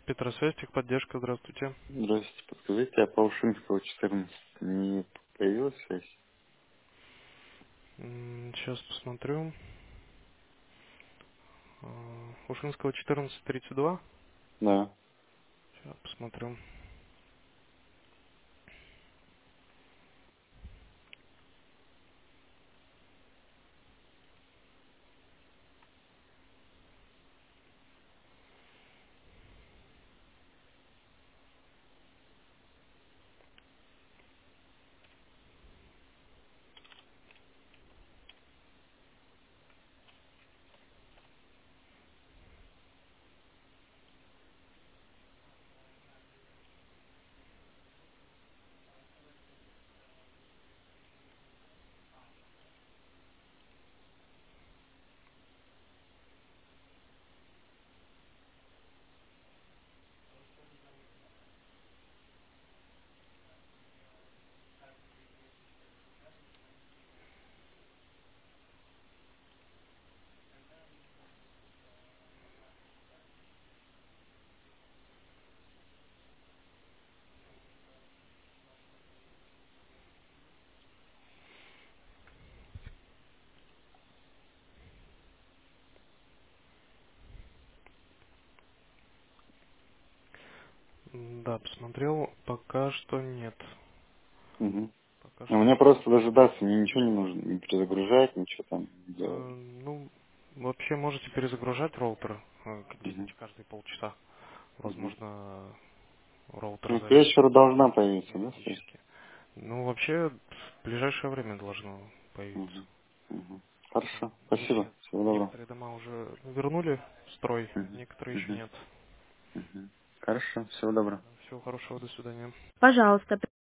Петросвязь, техподдержка, здравствуйте. Здравствуйте, подскажите, а по Ушинского 14 не появилась связь? Сейчас посмотрю. Ушинского 14:32. Да. Сейчас посмотрю. Да, посмотрел. Пока что нет. Угу. Пока У что меня нет. просто дожидаться, мне ничего не нужно, не перезагружать, ничего там не делать. Ну, вообще можете перезагружать роутер Угу. где-нибудь каждые полчаса. Угу. Возможно, роутер Ну, к зависнет вечеру должна появиться, да, связь? периодически. Ну, вообще, в ближайшее время должно появиться. Угу. Угу. Хорошо, спасибо, Некоторые, всего доброго. некоторые дома уже вернули в строй, Угу. некоторые еще Угу. нет. Угу. Хорошо, всего доброго. Всего хорошего, до свидания. Пожалуйста,